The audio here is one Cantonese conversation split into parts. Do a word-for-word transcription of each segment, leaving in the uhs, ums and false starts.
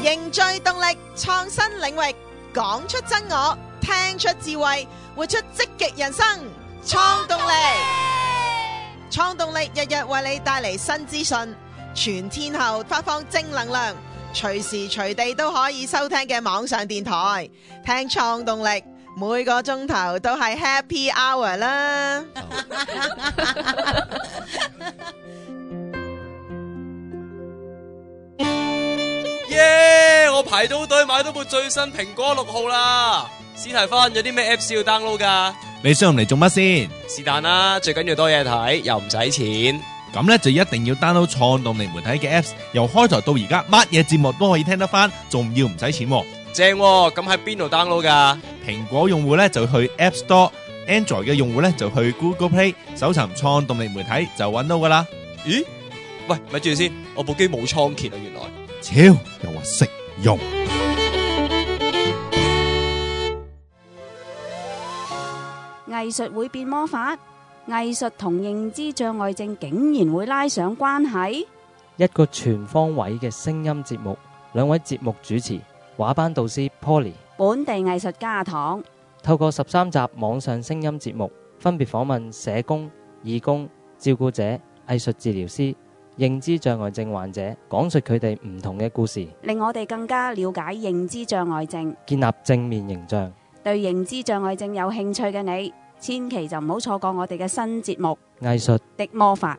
凝聚動力，創新領域，講出真我，聽出智慧，活出積極人生。創動力，創動力日日為你帶嚟新資訊，全天候發放正能量，隨時隨地都可以收聽嘅網上電台，聽創動力，每個鐘頭都係 Happy Hour 啦！ 耶！我排到隊買到部最新蘋果六號啦！史提芬，有啲咩 Apps 要 download 噶？ 你想用嚟做乜先？ 是但啦，最緊要多嘢睇，又唔使錢。 咁咧就一定要 download 創動力媒體嘅 Apps， 由開台到而家，乜嘢節目都可以聽得翻，仲要唔使錢喎。 正喎，咁喺邊度 download 噶？ 蘋果用戶咧就去 App Store，Android 嘅用戶咧就去 Google Play， 搜尋創動力媒體就揾到噶啦。 咦？喂，咪住先，我部機冇倉頡啊，原來。 超又話識用。 藝術會變魔法，藝術同認知障礙症竟然會拉上關係？ 一個全方位嘅聲音節目，兩位節目主持，畫班導師 Poly， 本地藝術家阿唐， 透過十三集網上聲音節目，分別訪問社工、義工、照顧者、藝術治療師、認知障礙症患者，講述佢哋唔同嘅故事， 令我哋更加了解認知障礙症， 建立正面形象。 對認知障礙症有興趣嘅你，千祈就唔好錯過我哋嘅新節目《 藝術的魔法》。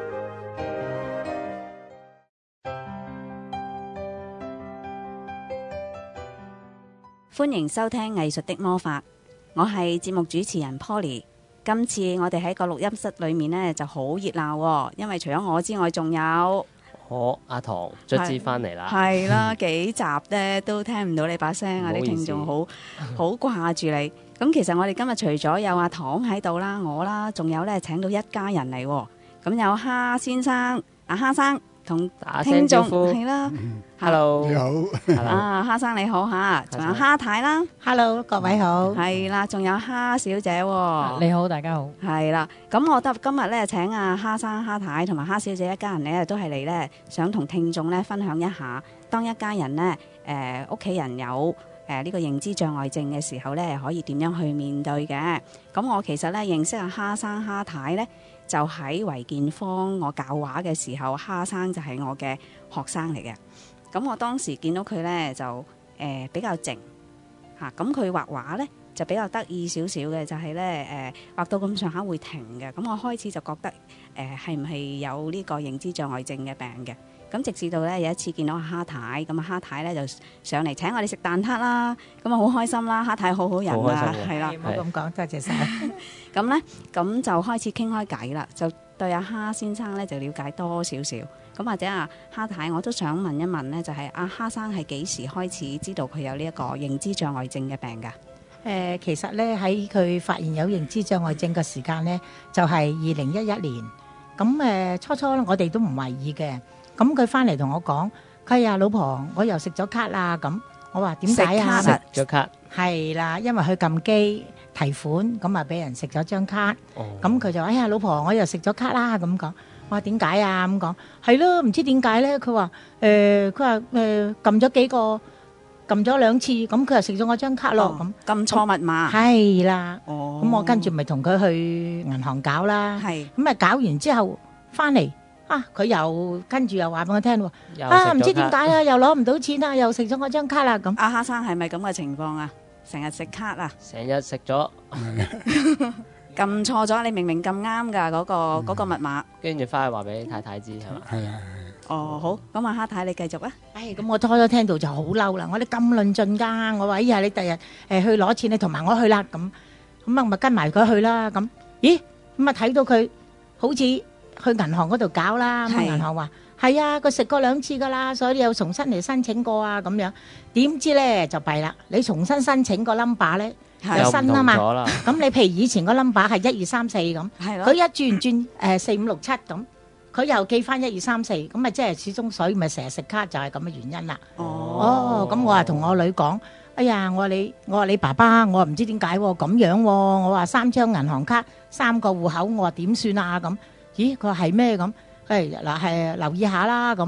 歡迎收聽《藝術的魔法》，我係節目主持人 Poly。今次我哋喺個錄音室裏面呢就好熱鬧，因為除咗我之外，仲有我阿唐卒之翻嚟啦。 係啦，幾集呢都聽唔到你把聲啊！啲聽眾好好掛住你。咁其實我哋今日除咗有阿唐喺度啦，我啦，仲有咧請到一家人嚟。咁有蝦先生，阿蝦生同聽眾係啦 ，Hello， 你好， 啊蝦生你好嚇，仲有蝦太啦 ，Hello 各位好， 係啦，仲有蝦小姐喎， 你好，大家好， 係啦。咁我得今日咧請阿蝦生、蝦太同埋蝦小姐一家人咧，都係嚟咧想同聽眾咧分享一下，當一家人咧誒屋企人有誒呢、呃這個認知障礙症嘅時候咧，可以點樣去面對嘅？咁我其實咧認識阿蝦生、蝦太咧。就喺維建坊我教畫嘅時候，蝦生就係我嘅學生嚟嘅。咁我當時見到佢呢，就誒、呃、比較靜嚇，咁佢畫畫呢，就比較得意少少嘅，就係、是、呢誒、呃、畫到咁上下會停嘅。咁我開始就覺得誒係唔係有呢個認知障礙症嘅病嘅。咁直至到呢有一次見到阿蝦太，咁阿蝦太呢就上嚟請我哋食蛋撻啦，咁啊好開心啦，蝦太好好人啊，係啦， 唔好咁講，多謝晒。 咁呢，咁就開始傾開偈啦，就對阿蝦先生呢就了解多少少。咁或者阿蝦太，我都想問一問呢，就係、是、阿蝦生係幾時開始知道佢有呢一個認知障礙症嘅病㗎？誒、 呃，其實呢，喺佢發現有認知障礙症嘅時間呢，就係二零一一年。咁誒、呃、初初我哋都唔懷疑嘅。咁佢翻嚟同我講，佢話老婆，我又食咗卡啦。咁我話點解啊？ 食咗卡係啦，因為佢撳機提款，咁啊俾人食咗張卡。咁佢、哦、就哎呀，老婆，我又食咗卡啦。咁講，我話點解啊？咁講係咯，唔知點解咧？佢話誒，佢話誒撳咗幾個，撳咗兩次，咁佢又食咗我張卡咯。咁撳錯密碼係啦。 哦， 咁我跟住咪同佢去銀行搞啦。 係咁啊，搞完之後翻嚟。啊！佢又跟住又話俾我聽喎，啊唔知點解啊，又攞唔到錢啊，又食咗我張卡啦咁。 阿蝦生係咪咁嘅情況啊？成日食卡啊？ 成日食咗， 撳錯咗，你明明撳啱㗎嗰個嗰、嗯、個密碼， 跟住翻去話俾太太知係嘛？ 係啊。 哦好，咁阿蝦太你繼續啊。 唉，咁我初初聽到就好嬲啦，我哋咁論盡㗎，我話哎呀你第日誒去攞錢，你同埋我去啦咁，咁啊咪跟埋佢去啦咁。咦咁啊睇到佢好似。去銀行嗰度搞啦，咁銀行話係啊，佢食過兩次噶啦，所以又重新嚟申請過啊，咁樣點知咧就弊啦，你重新申請個 number 咧就新啊嘛，咁你譬如以前個 number 係一二三四咁，佢一轉轉誒四五六七咁，佢又記翻一二三四，咁咪即係始終所以咪成日食卡就係咁嘅原因啦。哦，咁我話同我女講，哎呀，我話你我話你爸爸，我話唔知點解咁樣，我話三張銀行卡三個戶口，我話點算啊咁。咦，佢話係咩咁？誒嗱係留意下啦咁。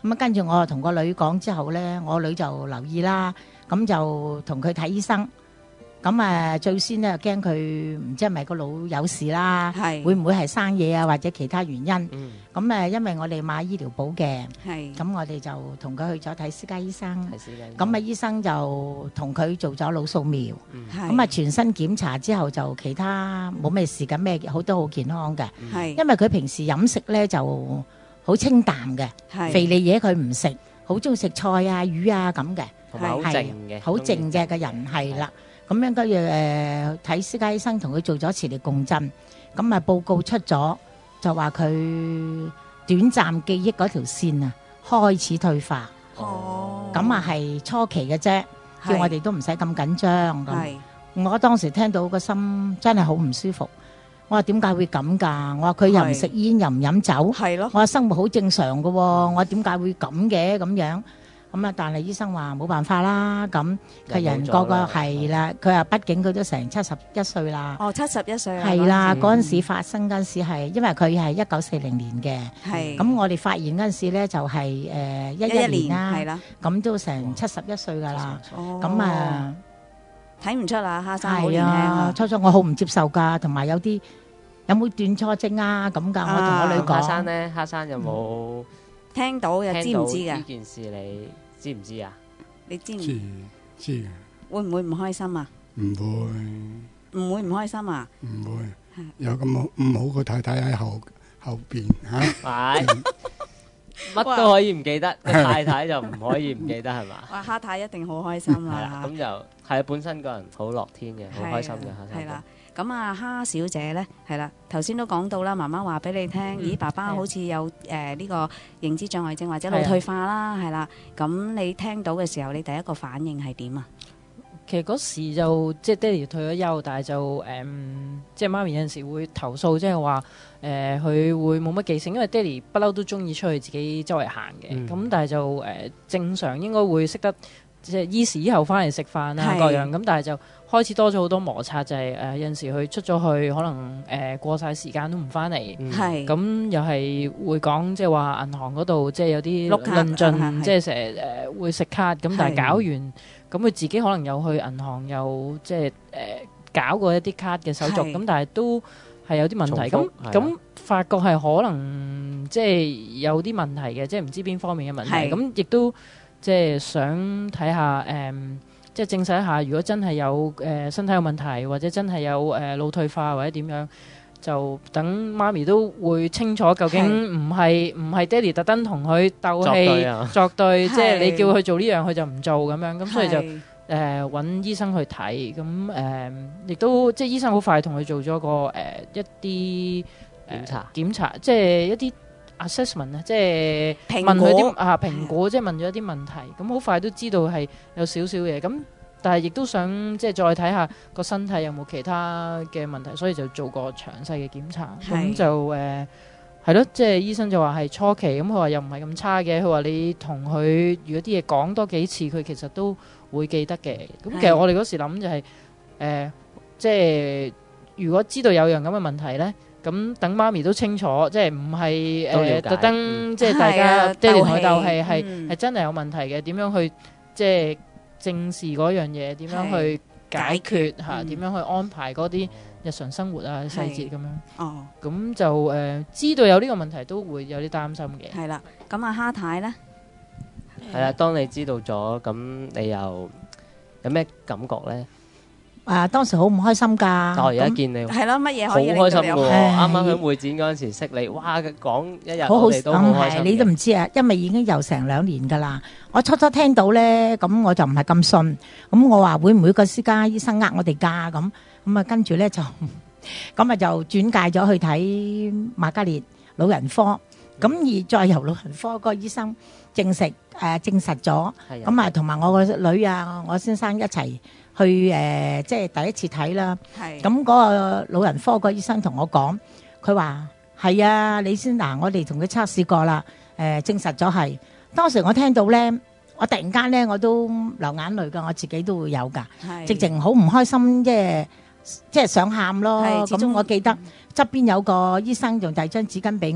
咁啊跟住我同個女講之後咧，我女就留意啦，咁就同佢睇醫生。咁啊，最先咧驚佢唔知係咪個腦有事啦， 係會唔會係生嘢啊，或者其他原因？咁嗯， 誒，因為我哋買醫療保嘅， 係咁我哋就同佢去咗睇私家醫生。 係私家醫生咁啊，醫生就同佢做咗腦掃描， 係咁啊全身檢查之後就其他冇咩事嘅，咩好都好健康嘅。 係因為佢平時飲食咧就好清淡嘅， 係肥膩嘢佢唔食，好中意食菜啊、魚啊咁嘅。 同埋好係靜嘅， 好靜嘅嘅人係啦，咁樣跟住誒睇私家醫生同佢做咗磁力共振，咁啊報告出咗就話佢短暫記憶嗰條線啊開始退化， 哦， 咁啊係初期嘅啫，叫我哋都唔使咁緊張咁。 係我當時聽到個心真係好唔舒服，我話點解會咁㗎？我話佢又唔食煙又唔飲酒， 係咯我，話生活好正常嘅喎，我話點解會咁嘅咁樣？咁啊，但係醫生話冇辦法啦，咁佢人個個係啦，佢話畢竟佢都成七十一歲啦， 哦，七十一歲啊， 係啦， 陣時嗰陣時發生嗰陣時係因為佢係一九四零年嘅， 係咁我哋發現嗰陣時咧就係誒一一一年一年係啦， 啦， 咁都成七十一歲㗎啦， 哦， 咁啊睇唔出啊，蝦生好係年輕啊， 啊， 初初我好唔接受㗎，同埋有啲有冇斷錯症啊咁㗎，我同我女咁蝦生講。 咧，蝦生有冇聽到又知聽到唔知㗎？ 呢件事？你知唔知啊？ 你知唔知知嘅， 會唔會唔開心啊？ 唔會唔會唔開心啊？ 唔會係有咁好唔好個太太喺後後邊嚇， 係乜都可以唔記得，個太太就唔可以唔記得係嘛？ 哇，蝦太一定好開心係啦， 啦咁就係啊，本身個人好樂天嘅，好開心嘅蝦生。 係啦，咁啊，蝦小姐咧，係啦，頭先都講到啦，媽媽話俾你聽，咦，爸爸好似有誒呢個認知障礙症或者腦退化啦，係啦，咁你聽到嘅時候，你第一個反應係點啊？ 其實嗰時就即係爹哋退咗休，但係就誒、嗯即係媽咪有陣時會投訴，即係話誒佢會冇乜記性，因為爹哋不嬲都中意出去自己周圍行嘅。咁、 嗯但係就誒、呃正常應該會識得即係依時依候翻嚟食飯啊係各樣。咁但係就開始多咗好多摩擦，就係、誒、有陣時佢出咗去，可能誒、呃、過晒時間都唔翻嚟。 嗯係咁又係會講，即係話銀行嗰度即係有啲碌卡論啊係係盡，即係成日誒會食卡，咁但係搞完，咁佢自己可能有去銀行有即係誒搞過一啲卡嘅手續， 係咁但係都係有啲問題。咁重複係啊咁發覺係可能即係有啲問題嘅，即係唔知邊方面嘅問係題。咁亦都即係想睇下誒。即係證實一下，如果真係有誒、呃身體有問題，或者真係有誒腦、退化或者點樣，就等媽咪都會清楚究竟唔係唔係爹哋特登同佢鬥作對氣啊作對，即係係你叫佢做呢樣，佢就唔做咁樣，咁所以就係誒揾、醫生去睇，咁誒亦都即係醫生好快同佢做咗個誒、呃一啲、呃檢查檢查，即係一啲 assessment 啊，即係評問佢啲估啊評估，即係問咗一啲問題，咁好快都知道係有少少嘢，咁但係亦都想即係再睇下個身體有冇其他嘅問題，所以就做個詳細嘅檢查， 係咁就誒係咯，即係醫生就話係初期，咁佢話又唔係咁差嘅，佢話你同佢如果啲嘢講多幾次，佢其實都會記得嘅。咁其實我哋嗰時諗就係、誒、即係如果知道有樣咁嘅問題呢，咁等媽咪都清楚，即係唔係都了解誒特登嗯即係大係啊家爹哋同佢鬥氣鬥氣，係嗯係真係有問題嘅，點樣去即係正視嗰樣嘢，點樣去解解決決嚇， 嗯點樣去安排嗰啲日常生活啊細節咁樣。 哦， 咁就誒、呃知道有呢個問題，都會有啲擔心嘅。 係啦，咁啊蝦太咧， 係啦，當你知道咗，咁你又有咩感覺咧？ 啊，當時好唔開心㗎。 但我而家咁見你係咯，乜嘢好可以令開心嘅喎， 到你有唉啱啱喺會展嗰陣時識你，哇！講一日好好我哋都好咁開心嘅。 係，你都唔知啊，因為已經有成兩年㗎啦。我初初聽到咧，咁我就唔係咁信。咁我話會唔會個私家醫生呃我哋㗎？咁咁啊，跟住咧就咁啊就轉介咗去睇瑪嘉烈老人科。咁而再由老人科個醫生證實誒證實咗。 係啊咁啊，同埋我個女啊，我先生一齊去誒，即係第一次睇啦。 係咁嗰個老人科個醫生同我講，佢話係啊，你先嗱，我哋同佢測試過啦，誒證實咗係。當時我聽到咧，我突然間咧我都流眼淚㗎，我自己都會有㗎， 係直情好唔開心，即係即係想喊咯。 係始終咁我記得側邊有個醫生仲遞張紙巾俾我，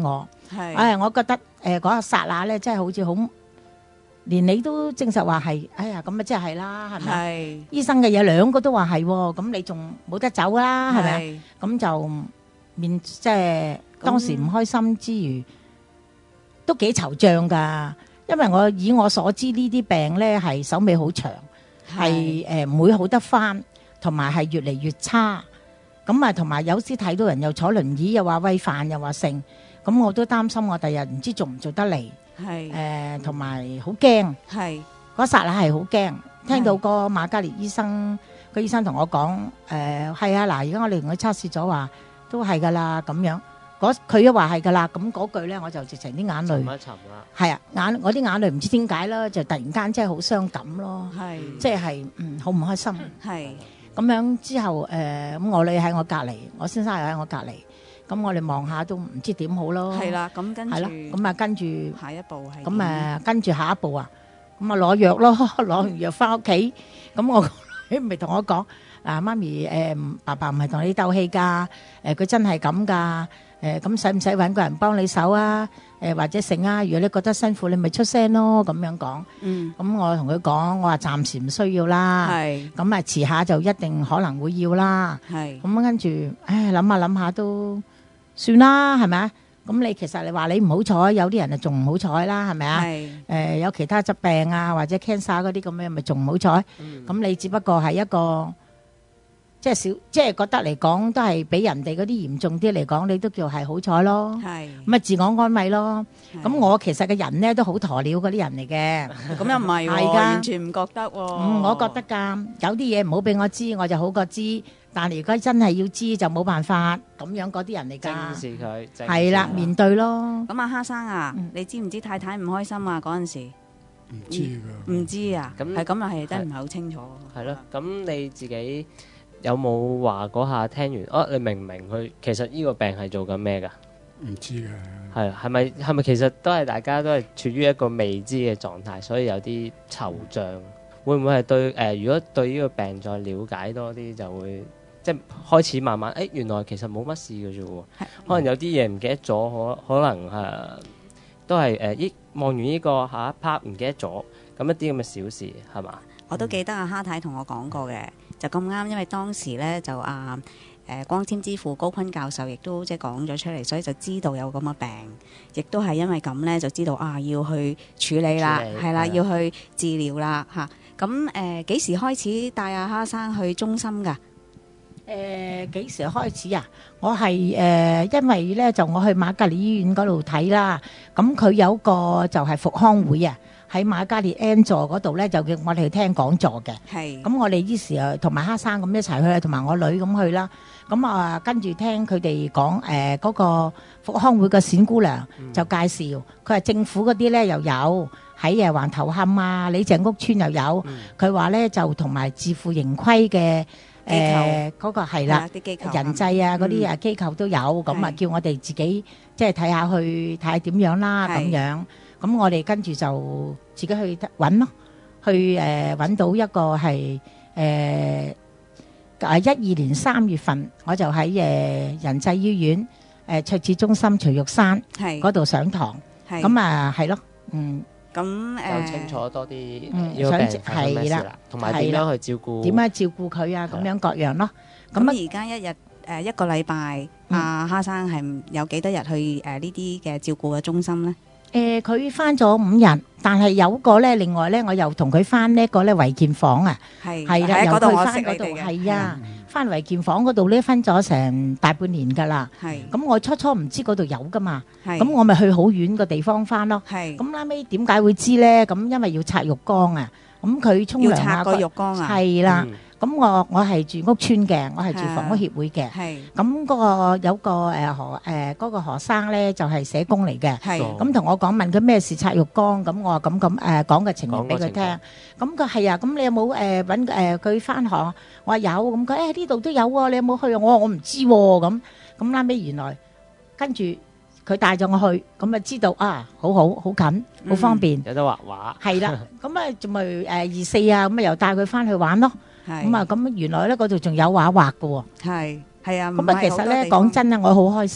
係唉，我覺得誒嗰個剎那咧，真係好似好，連你都證實話係，哎呀咁啊，即係啦，係咪啊？ 係醫生嘅嘢兩個都話係喎，咁你仲冇得走啦，係咪啊？ 係咁就面即係當時唔開心之餘，都幾惆悵㗎。因為我以我所知呢啲病咧係手尾好長，係誒唔會好得翻，同埋係越嚟越差。咁啊，同埋有時睇到人又坐輪椅，又話餵飯，又話剩，咁我都擔心我第日唔知做唔做得嚟。 係誒，同埋好驚， 係嗰剎那係好驚。聽到個瑪嘉烈醫生，個醫生同我講誒係啊，嗱，而家我哋同佢測試咗話都係㗎啦，咁樣。嗰佢一話係㗎啦，咁嗰句咧我就直情啲眼淚沉一沉啦。 係啊，眼我啲眼淚唔知點解啦，就突然間真係好傷感咯， 係即係嗯好唔開心。 係咁樣之後誒咁我女喺我隔離，我先生又喺我隔離，咁我哋望下都唔知點好咯。 係啦，咁跟住係咯，咁啊跟住下一步係咁誒跟住下一步啊，咁啊攞藥咯，攞完藥翻屋企，咁我女咪同我講嗱，媽咪誒爸爸唔係同你鬥氣㗎，誒佢真係咁㗎。誒咁使唔使揾個人幫你手啊？誒或者成啊？如果你覺得辛苦，你咪出聲咯。咁樣講。 嗯。 咁我同佢講，我話暫時唔需要啦。 係。 咁啊，遲下就一定可能會要啦。 係。 咁跟住，唉，諗下諗下都算啦，係咪啊？咁你其實你話你唔好彩，有啲人啊仲唔好彩啦，係咪啊？ 係。 誒有其他疾病啊，或者 cancer 嗰啲咁樣，咪仲唔好彩？咁你只不過係一個。即係少，即係覺得嚟講都係比人哋嗰啲嚴重啲嚟講，你都叫係好彩咯。 係咁啊，自我安慰咯。咁我其實嘅人咧都好鴕鳥嗰啲人嚟嘅。 咁又唔係喎， 係㗎完全唔覺得喎。 嗯，我覺得㗎，有啲嘢唔好俾我知，我就好過知。但係如果真係要知，就冇辦法咁樣嗰啲人嚟正㗎。 視佢，正視係啦， 佢面對咯。 咁啊，蝦生啊， 嗯你知唔知太太唔開心啊？嗰陣時唔知㗎。 唔知啊， 咁係咁啊，係真係唔係好清楚。 係咯，咁你自己有冇話嗰下聽完？哦，你明唔明佢其實呢個病係做緊咩㗎？ 唔知嘅。 係係咪係咪其實都係大家都係處於一個未知嘅狀態，所以有啲惆悵。會唔會係對誒、呃？如果對呢個病再了解多啲，就會即係開始慢慢誒、欸，原來其實冇乜事嘅啫喎。可能有啲嘢唔記得咗，可可能誒、呃、都係誒依望完呢、這個下一 part 唔記得咗，咁一啲咁嘅小事係嘛？ 我都記得阿蝦太同我講過嘅，就咁啱，因為當時咧就啊誒、呃、光纖之父高坤教授亦都即係講咗出嚟，所以就知道有咁嘅病，亦都係因為咁咧就知道啊要去處理啦，係啦，要去治療啦嚇。咁誒幾時開始帶阿蝦生去中心㗎？ 誒幾時開始啊？我係誒因為咧就我去瑪嘉烈醫院嗰度睇啦，咁佢有個就係復康會啊。喺瑪嘉烈 N 座嗰度咧，就叫我哋去聽講座嘅。 係。咁我哋於是啊，同埋蝦生咁一齊去，同埋我女咁去啦。咁啊，跟住聽佢哋講誒嗰個復康會嘅冼姑娘就介紹，佢話政府嗰啲咧又有喺誒橫頭磡啊、李鄭屋村又有。佢話咧就同埋自負盈虧嘅誒嗰個係啦， 啲機構人際啊嗰啲啊機構都有。咁啊，叫我哋自己即係睇下去睇下點樣啦咁樣。咁我哋跟住就自己去揾咯，去誒揾到一個係誒啊一二年三月份，我就喺誒仁濟醫院誒卓志中心徐玉山嗰度上堂，咁啊係咯，嗯， 咁誒就清楚多啲嗯呢個病發生咩事啦，同埋點樣去照顧， 點樣照顧佢啊，咁樣各樣咯。 咁而家一日誒一個禮拜，阿蝦生係有幾多日去誒呢啲嘅照顧嘅中心咧？ 誒佢翻咗五日，但係有個咧，另外咧，我又同佢翻呢個咧維健房啊， 係係啦，由嗰度我佢翻嗰度係啊，翻維健房嗰度咧分咗成大半年㗎啦。 係咁我初初唔知嗰度有㗎嘛， 係咁我咪去好遠個地方翻咯。 係咁後尾點解會知咧？咁因為要拆浴缸啊，咁佢沖涼啊， 要拆個浴缸啊， 係啦。咁我我係住屋村嘅，我係住房屋協會嘅。 係咁嗰個有個誒何誒嗰個何生咧，就係社工嚟嘅。 係咁同我講問佢咩事拆浴缸，咁我話咁咁誒講個情形俾佢聽。咁佢係啊，咁你有冇誒揾誒佢翻學？我話有，咁佢誒呢度都有喎，你有冇去啊？我話我唔知喎，咁咁拉尾原來跟住佢帶咗我去，咁啊知道啊，好好好近，好方便， 有得畫畫。 係啦，咁啊仲咪誒二四啊，咁啊又帶佢翻去玩咯。咁啊，咁原來咧嗰度仲有畫畫嘅喎。 係係啊， 咁啊，其實咧講真咧，我好開心，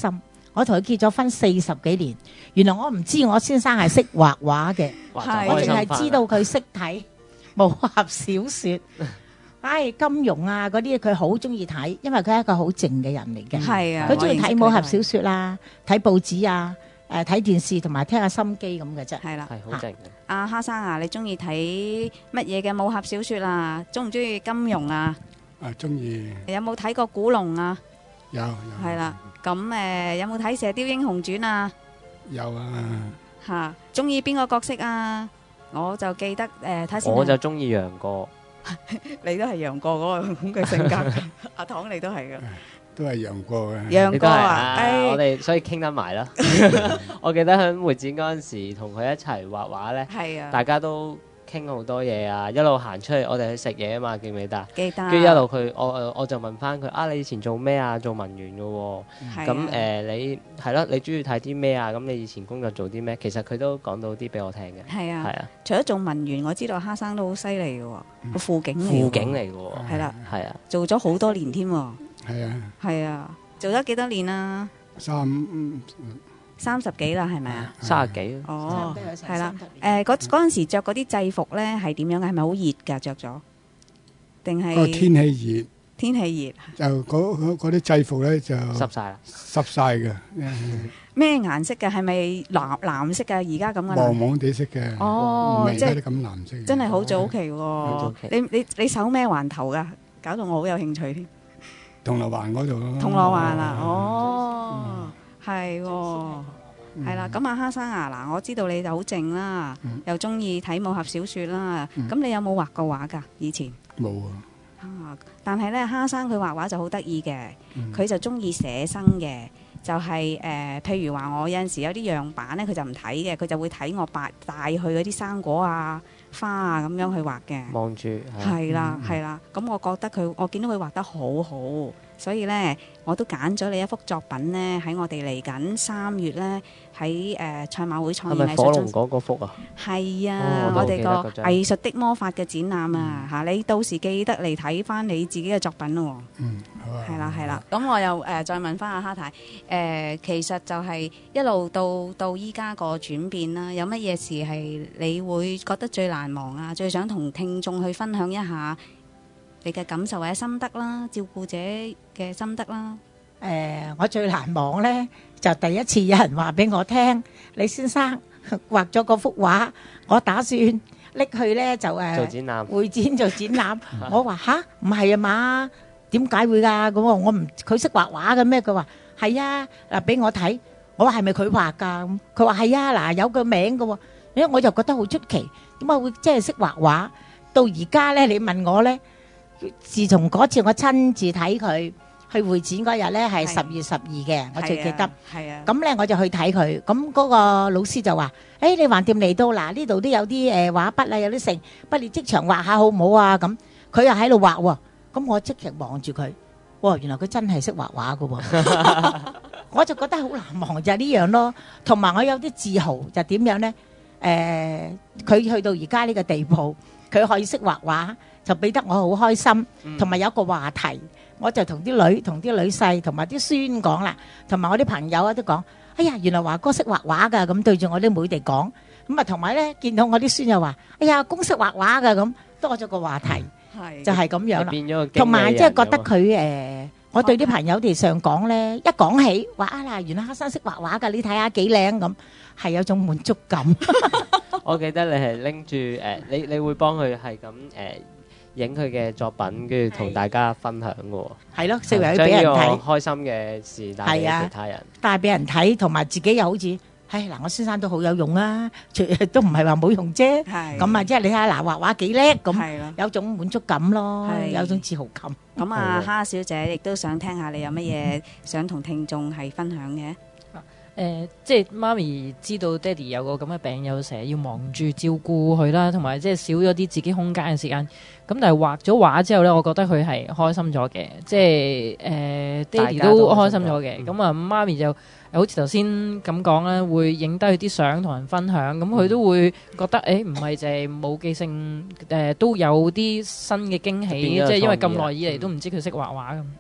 我同佢結咗婚四十幾年，原來我唔知我先生係識畫畫嘅， 哇我淨就開心返係知道佢識睇武俠小説。唉，金庸啊嗰啲佢好中意睇，因為佢係一個好靜嘅人嚟嘅。 係啊， 佢中意睇武俠小説， 説啦，睇報紙啊，誒睇電視同埋聽下心機咁嘅啫。 係啦。 係好靜嘅。 阿蝦生啊，你中意睇乜嘢嘅武俠小説啊？中唔中意金庸啊？ 啊，中意有冇睇過古龍啊？ 有有係啦，咁誒有冇睇《射雕英雄傳》啊？ 有啊， 嚇，中意邊個角色啊？我就記得誒睇先啊。 我就中意楊過， 你都係楊過嗰個咁嘅性格，阿唐你都係嘅。 都係楊過嘅。 楊過你都係啊，誒我哋所以傾得埋啦。我記得喺會展嗰陣時，同佢一齊畫畫咧， 係啊， 大家都傾好多嘢啊，一路行出去，我哋去食嘢啊嘛，記唔記得啊？ 記得。 跟住一路佢，我我就問翻佢啊，你以前做咩啊？做文員嘅喎。 係啊咁誒，你係咯，你中意睇啲咩啊？咁你以前工作做啲咩？其實佢都講到啲俾我聽嘅。 係啊， 係啊， 除咗做文員，我知道蝦生都好犀利嘅喎，個輔警嚟喎。 輔警嚟嘅喎。 係啦， 係啊， 做咗好多年添喎。 係啊， 係啊，做咗幾多年啊？ 三嗯三十幾啦，係咪啊？ 三十幾。 哦， 差唔多有成係啦三十。年誒，嗰嗰陣時着嗰啲制服咧係點樣嘅？係咪好熱㗎？着咗定個係天氣天氣熱？ 熱，就嗰嗰嗰啲制服咧就濕晒啦。 濕晒嘅， 咩顏色嘅？係咪藍藍色嘅？而家咁嘅黃藍？ 黃地色嘅， 哦即係唔係而家啲咁藍色嘅。 真係好早期喎早！期你你你守咩環頭㗎？搞到我好有興趣添。 銅鑼灣嗰度咯。 銅鑼灣啊，哦，係喎。係啦，咁阿蝦生啊，嗱，我知道你就好靜啦，又中意睇武俠小説啦，咁你有冇畫過畫㗎？以前冇啊， 啊，但係咧，蝦生佢畫畫就好得意嘅，佢就中意寫生嘅，就係誒，譬如話我有陣時有啲樣板咧，佢就唔睇嘅，佢就會睇我帶帶去嗰啲生果啊、花啊咁樣去畫嘅。 望住係啦，係啦，咁我覺得佢，我見到佢畫得好好，所以呢，我都揀咗你一幅作品呢，喺我哋嚟緊三月呢，喺誒賽馬會創係意藝術中咪火龍嗰個幅啊？ 係啊， 哦我都我哋個記得嗰張藝術的魔法嘅展覽啊，嚇、你到時記得嚟睇翻你自己嘅作品咯嗯，好啊。 喎。係啦，係啦，咁我又誒、呃再問翻阿蝦太，誒、呃其實就係一路到到依家個轉變啦，有乜嘢事係你會覺得最難忘啊？最想同聽眾去分享一下你嘅感受或者心得啦，照顧者嘅心得啦。 誒，我最難忘咧，就第一次有人話俾我聽，李先生畫咗嗰幅畫，我打算拎去咧就誒做展覽。 會展做展覽。我話吓，唔係啊嘛，點解會㗎？咁我我唔佢識畫畫嘅咩？佢話係啊，嗱俾我睇。我話係咪佢畫㗎？咁佢話係啊，嗱有個名嘅喎。因為我就覺得好出奇，點解會即係識畫畫？到而家咧，你問我咧，自從嗰次我親自睇佢去會展嗰日咧，係係十月十二嘅，我最記得。 係啊， 咁咧我就去睇佢，咁嗰個老師就話：，誒你橫掂嚟到嗱，呢度都有啲誒畫筆啊，有啲成，不如即場畫下好唔好啊？咁佢又喺度畫喎，咁我即刻望住佢，哇！原來佢真係識畫畫噶喎，我就覺得好難忘就係呢樣咯。同埋我有啲自豪就點樣咧？誒，佢去到而家呢個地步，佢可以識畫畫，就俾得我好開心，同埋有一個話題。我就同啲女、同啲女婿、同埋啲孫講啦，同埋我啲朋友啊都講：哎呀，原來華哥識畫畫㗎，咁對住我啲妹哋講。咁啊，同埋咧見到我啲孫又話：哎呀，公識畫畫㗎，咁多咗個話題， 係就係咁樣啦。 變咗個經理人同埋即係覺得咁啊佢誒，我對啲朋友哋上講咧，一講起話啊嗱，原來黑生識畫畫㗎，你睇下幾靚咁，係有種滿足感。 我記得你係拎住誒，你你會幫佢係咁誒影佢嘅作品，跟住同大家分享嘅喎。 係咯，四圍去俾人將呢睇， 個開心嘅事帶俾係啊其他人。 帶俾人睇，同埋自己又好似，唉嗱，我先生都好有用啊，除都唔係話冇用啫。 係咁啊，即係你睇下嗱，畫畫幾叻咁， 係咯。 有種滿足感咯， 係有種自豪感。 咁啊， 好蝦小姐亦都想聽下你有乜嘢想同聽眾係分享嘅。 誒、即係媽咪知道爹哋有個咁嘅病，有成日要忙住照顧佢啦，同埋即係少咗啲自己空間嘅時間。咁但係畫咗畫之後咧，我覺得佢係開心咗嘅，即係誒、爹哋都開心咗嘅。咁啊、媽咪就好似頭先咁講啦，會影低佢啲相同人分享，咁佢都會覺得誒唔係淨係冇記性，誒、都有啲新嘅驚喜， 變咗個即係因為咁創意啦耐以嚟都唔知佢識畫畫咁。 嗯，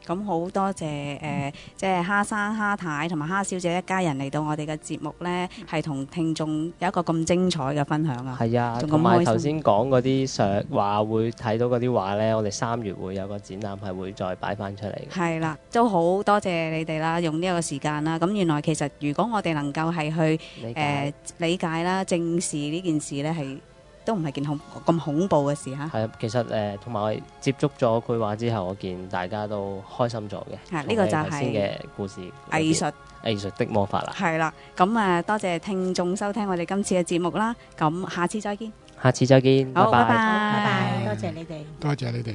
咁好多謝誒、呃，即係蝦生、蝦太同埋蝦小姐一家人嚟到我哋嘅節目呢，係同聽眾有一個咁精彩嘅分享啊！ 係啊， 仲咁同埋開心頭先講嗰啲相話會睇到嗰啲畫呢，我哋三月會有個展覽係會再擺翻出嚟嘅。 係啦，都好多謝你哋啦，用呢一個時間啦。咁原來其實如果我哋能夠係去誒、 理解呃、理解啦、正視呢件事呢，係都唔係件恐咁恐怖嘅事嚇。 係啊，其實誒同埋我哋接觸咗繪畫之後，我見大家都開心咗嘅。 係呢個就係頭先嘅故事藝術藝術的魔法啦。 係啦，咁啊多謝聽眾收聽我哋今次嘅節目啦。咁下次再見。 下次再見， 好，拜拜拜。 拜拜，多謝你哋。 多謝你哋。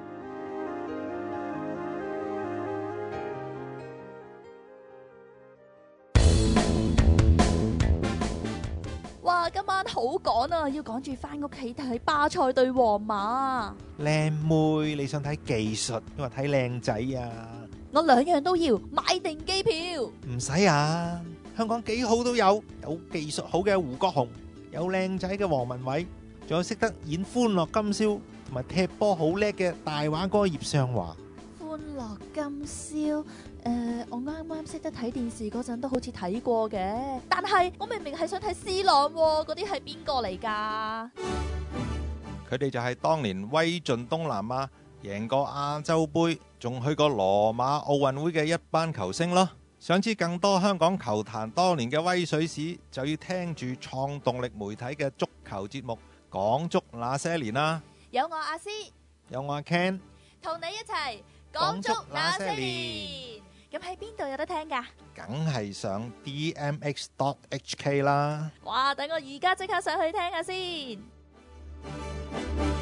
哇！今晚好趕啊，要趕住翻屋企睇巴塞對皇馬。 靚妹，你想睇技術，因為睇靚仔啊？ 我兩樣都要，買定機票。 唔使啊，香港幾好都有，有技術好嘅胡國雄，有靚仔嘅黃文偉，仲有識得演歡樂今宵同埋踢波好叻嘅大話哥葉尚華。 歡樂今宵，誒、呃，我啱啱識得睇電視嗰陣都好似睇過嘅，但係我明明係想睇 C 朗喎，嗰啲係邊個嚟㗎？ 佢哋就係當年威盡東南亞，贏過亞洲杯，仲去過羅馬奧運會嘅一班球星咯。想知更多香港球壇多年嘅威水史，就要聽住創動力媒體嘅足球節目《講足那些年》啦。 有我阿詩， 有我阿 Ken， 同你一齊講足那些年。咁喺邊度有得聽㗎？ 梗係上 D M X dot H K 啦。 哇！等我而家即刻上去聽下先。